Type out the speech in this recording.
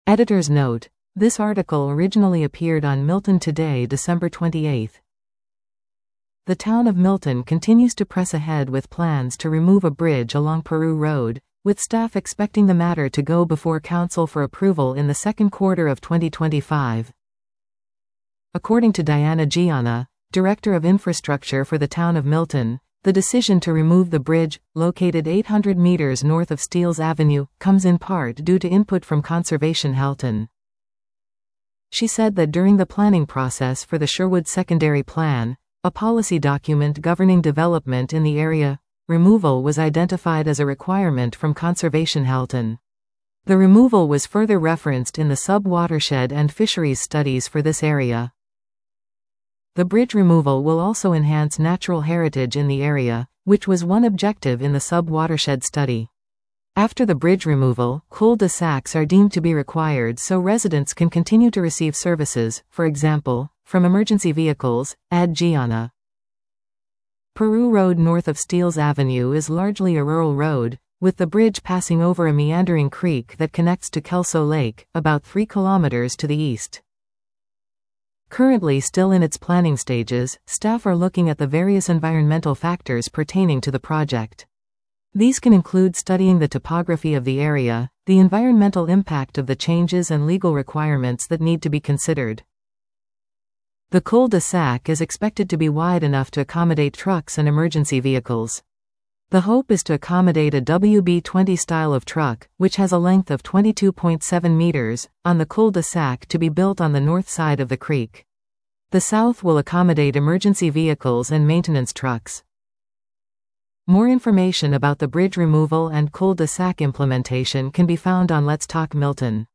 Editor's note: this article originally appeared on Milton Today, December 28. The town of Milton continues to press ahead with plans to remove a bridge along Peru Road, with staff expecting the matter to go before council for approval in the second quarter of 2025. According to Diana Gianna, Director of Infrastructure for the town of Milton, the decision to remove the bridge, located 800 meters north of Steeles Avenue, comes in part due to input from Conservation Halton. She said that during the planning process for the Sherwood Secondary Plan, a policy document governing development in the area, removal was identified as a requirement from Conservation Halton. The removal was further referenced in the sub-watershed and fisheries studies for this area. The bridge removal will also enhance natural heritage in the area, which was one objective in the sub-watershed study. After the bridge removal, cul-de-sacs are deemed to be required so residents can continue to receive services, for example, from emergency vehicles, add Gianna. Peru Road north of Steeles Avenue is largely a rural road, with the bridge passing over a meandering creek that connects to Kelso Lake, about 3 kilometers to the east. Currently still in its planning stages, staff are looking at the various environmental factors pertaining to the project. These can include studying the topography of the area, the environmental impact of the changes and legal requirements that need to be considered. The cul-de-sac is expected to be wide enough to accommodate trucks and emergency vehicles. The hope is to accommodate a WB20 style of truck, which has a length of 22.7 meters, on the cul-de-sac to be built on the north side of the creek. The south will accommodate emergency vehicles and maintenance trucks. More information about the bridge removal and cul-de-sac implementation can be found on Let's Talk Milton.